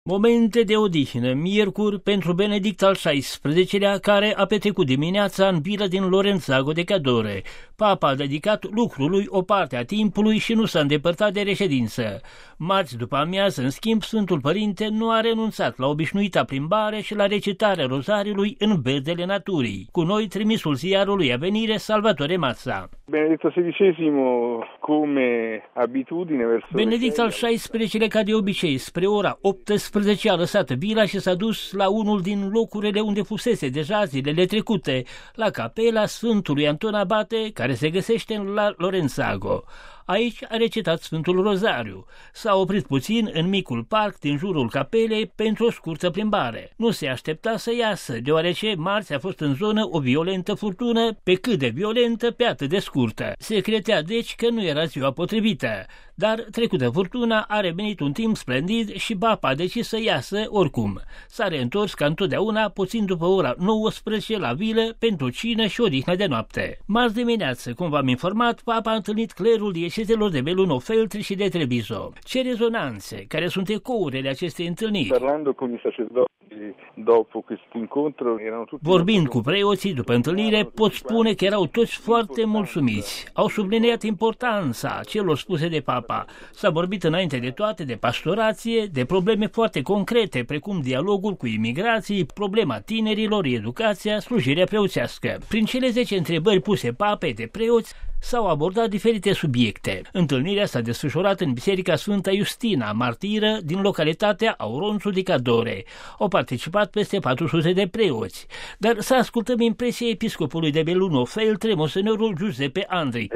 Momente de odihnă, miercuri, pentru Benedict al XVI-lea, care a petrecut dimineața în vilă din Lorenzago de Cadore. Papa a dedicat lucrului o parte a timpului și nu s-a îndepărtat de reședință. Marți după amiază, în schimb, Sfântul Părinte nu a renunțat la obișnuita plimbare și la recitarea rozariului în verdele naturii. Cu noi, trimisul ziarului Avenire, Salvatore Mazza. Benedetto XVI, come abitudine verso Benedict al XVI-lea, ca de obicei, spre ora 18 a lăsat vila și s-a dus la unul din locurile unde fusese deja zilele trecute, la capela Sfântului Anton Abate, care se găsește la Lorenzago. Aici a recitat Sfântul Rozariu. S-a oprit puțin în micul parc din jurul capelei pentru o scurtă plimbare. Nu se aștepta să iasă, deoarece marți a fost în zonă o violentă furtună, pe cât de violentă, pe atât de scurtă. Se credea deci că nu era ziua potrivită, dar trecută furtuna a revenit un timp splendid și Papa a decis să iasă oricum. S-a reîntors ca întotdeauna puțin după ora 19 la vilă pentru cină și odihnă de noapte. Marți dimineață, cum v-am informat, Papa a întâlnit clerul diecezelor de Belluno Feltri și de Treviso. Ce rezonanțe, care sunt ecourile acestei întâlniri? Parlando con i sacerdoti dopo questo incontro erano tutti. Vorbind cu preoții după întâlnire, pot spune că erau toți foarte mulțumiți. Au subliniat importanța celor spuse de Papa. S-a vorbit înainte de toate de pastorație, de probleme foarte concrete, precum dialogul cu imigrații, problema tinerilor, educația, slujirea preoțească. Prin cele 10 întrebări puse Papei de preoți, s-au abordat diferite subiecte. Întâlnirea s-a desfășurat în Biserica Sfânta Justina, martiră, din localitatea Auronțu di Cadore. Au participat peste 400 de preoți. Dar să ascultăm impresia episcopului de Belluno Feltre, monsignorul Giuseppe Andric.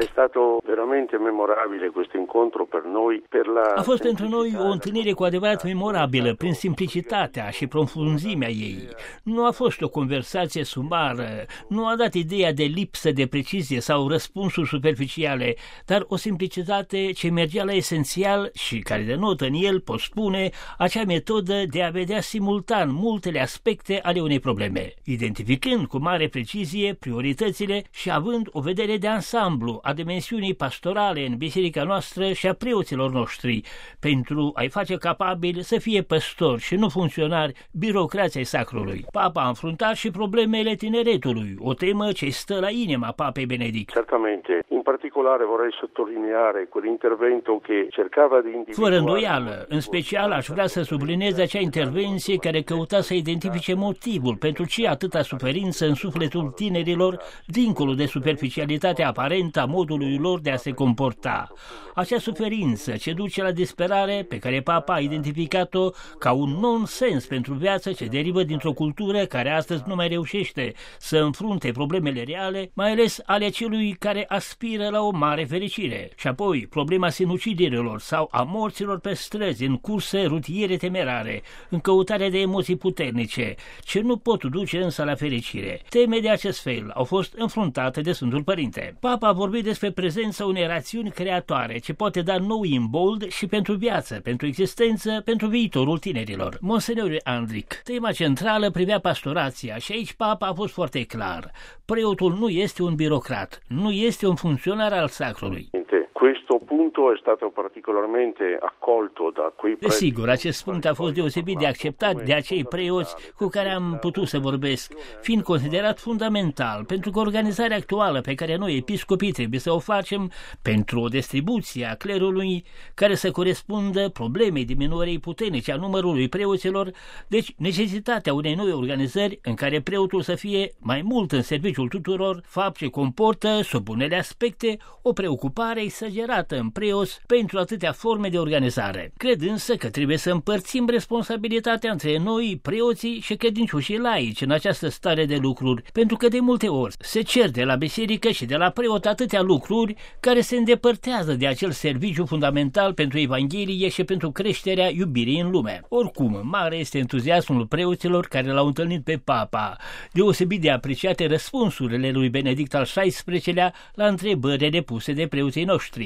A fost pentru noi o întâlnire cu adevărat memorabilă, prin simplicitatea și profunzimea ei. Nu a fost o conversație sumară, nu a dat ideea de lipsă de precizie sau răspunsuri superficiale, dar o simplicitate ce mergea la esențial și care denotă în el, pot spune, acea metodă de a vedea simultan multele aspecte ale unei probleme, identificând cu mare precizie prioritățile și având o vedere de ansamblu a dimensiunii pastorale în biserica noastră și a preoților noștri, pentru a-i face capabili să fie păstori și nu funcționari birocrației sacrului. Papa a înfruntat și problemele tineretului, o temă ce stă la inima Papei Benedict. Certamente. In particolare vorrei sottolineare quell'intervento che cercava di individuare. Fără îndoială, în special aș vrea să subliniez acea intervenție care căuta să identifice motivul pentru ce atâta suferință în sufletul tinerilor, dincolo de superficialitatea aparentă a modului lor de a se comporta. Acea suferință ce duce la disperare, pe care Papa a identificat-o ca un nonsens pentru viață ce derivă dintr-o cultură care astăzi nu mai reușește să înfrunte problemele reale, mai ales ale celui care aspiră la o mare fericire. Și apoi, problema sinuciderilor sau a morților pe străzi în curse rutiere temerare, în căutarea de emoții puternice, ce nu pot duce însă la fericire. Teme de acest fel au fost înfruntate de Sfântul Părinte. Papa a vorbit despre prezența unei rațiuni creatoare, ce poate da nou imbold și pentru viață, pentru existență, pentru viitorul tinerilor. Monsignorul Andric, tema centrală privea pastorația și aici Papa a fost foarte clar. Preotul nu este un birocrat, nu este un funcționar al sacrului. Questo punto è stato particolarmente accolto da quei preti. Desigur, acest punct a fost deosebit de acceptat de acei preoți cu care am putut să vorbesc, fiind considerat fundamental, pentru că organizarea actuală pe care noi, episcopii, trebuie să o facem pentru o distribuție a clerului care să corespundă problemei diminuării puternice a numărului preoților, deci necesitatea unei noi organizări în care preotul să fie mai mult în serviciul tuturor, fapt ce comportă, sub unele aspecte, o preocupare exagerată în preoți pentru atâtea forme de organizare. Cred însă că trebuie să împărțim responsabilitatea între noi, preoții și credincioșii laici în această stare de lucruri, pentru că de multe ori se cer de la biserică și de la preot atâtea lucruri care se îndepărtează de acel serviciu fundamental pentru Evanghelie și pentru creșterea iubirii în lume. Oricum, mare este entuziasmul preoților care l-au întâlnit pe Papa, deosebit de apreciate răspunsurile lui Benedict al XVI-lea la întrebările puse de preoții noștri.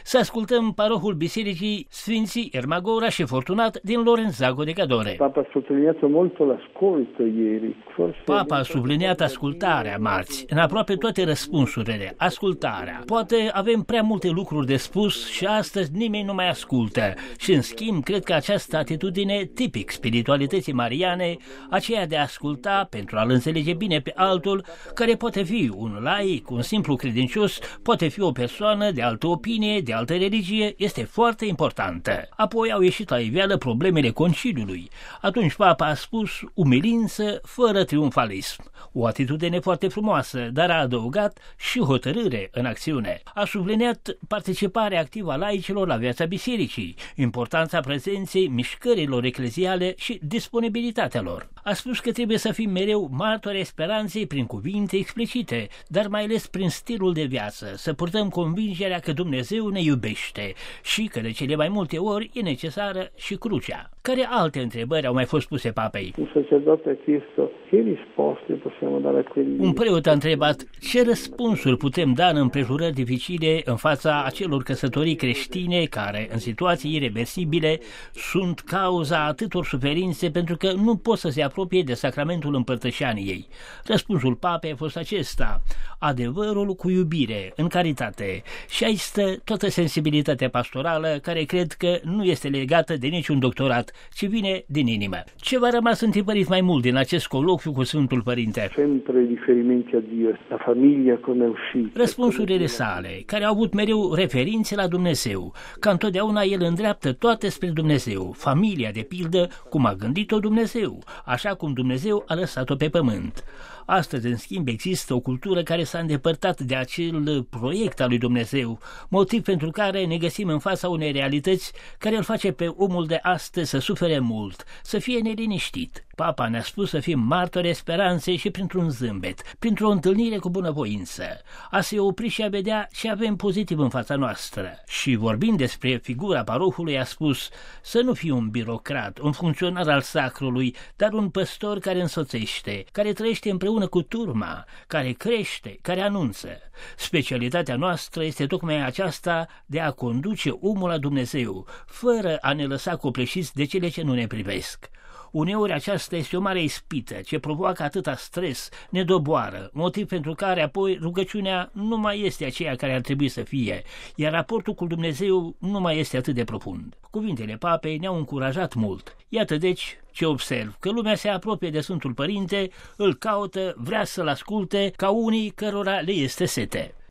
Să ascultăm parohul Bisericii Sfinții Ermagora și Fortunat din Lorenzago de Cadore. Papa a subliniat mult l'ascolto ieri. Papa a subliniat ascultarea marți, în aproape toate răspunsurile, ascultarea. Poate avem prea multe lucruri de spus și astăzi nimeni nu mai ascultă. Și în schimb, cred că această atitudine tipic spiritualității mariane, aceea de a asculta pentru a-l înțelege bine pe altul, care poate fi un laic, un simplu credincios, poate fi o persoană de altă opinie, de altă religie, este foarte importantă. Apoi au ieșit la iveală problemele conciliului. Atunci Papa a spus umilință fără triumfalism. O atitudine foarte frumoasă, dar a adăugat și hotărâre în acțiune. A subliniat participarea activă a laicilor la viața bisericii, importanța prezenței mișcărilor ecleziale și disponibilitatea lor. A spus că trebuie să fim mereu martori speranței prin cuvinte explicite, dar mai ales prin stilul de viață, să purtăm convingerea că Dumnezeu ne iubește și că de cele mai multe ori e necesară și crucea. Care alte întrebări au mai fost puse Papei? Un preot a întrebat ce răspunsuri putem da în împrejurări dificile în fața acelor căsătorii creștine care, în situații ireversibile, sunt cauza atâtor suferințe pentru că nu pot să se apropie de sacramentul împărtășaniei. Răspunsul Papei a fost acesta: adevărul cu iubire, în caritate. Și aici stă toată sensibilitatea pastorală, care cred că nu este legată de niciun doctorat, ci vine din inimă. Ce v-a rămas întipărit mai mult din acest colocviu cu Sfântul Părinte? Sempre riferimenti a Dio, la familia come è uscita. Răspunsurile sale, care au avut mereu referințe la Dumnezeu, ca întotdeauna el îndreaptă toate spre Dumnezeu, familia de pildă, cum a gândit-o Dumnezeu, așa cum Dumnezeu a lăsat-o pe pământ. Astăzi, în schimb, există o cultură care s-a îndepărtat de acel proiect al lui Dumnezeu, motiv pentru care ne găsim în fața unei realități care îl face pe omul de astăzi să sufere mult, să fie neliniștit. Papa ne-a spus să fim martori speranței și printr-un zâmbet, printr-o întâlnire cu bunăvoință, a se opri și a vedea ce avem pozitiv în fața noastră. Și vorbind despre figura parohului, a spus să nu fii un birocrat, un funcționar al sacrului, dar un păstor care însoțește, care trăiește împreună cu turma, care crește, care anunță. Specialitatea noastră este tocmai aceasta de a conduce omul la Dumnezeu, fără a ne lăsa copleșiți de cele ce nu ne privesc. Uneori aceasta este o mare ispită ce provoacă atâta stres, ne doboară, motiv pentru care apoi rugăciunea nu mai este aceea care ar trebui să fie, iar raportul cu Dumnezeu nu mai este atât de profund. Cuvintele Papei ne-au încurajat mult. Iată deci ce observ, că lumea se apropie de Sfântul Părinte, îl caută, vrea să-l asculte, ca unii cărora le este sete.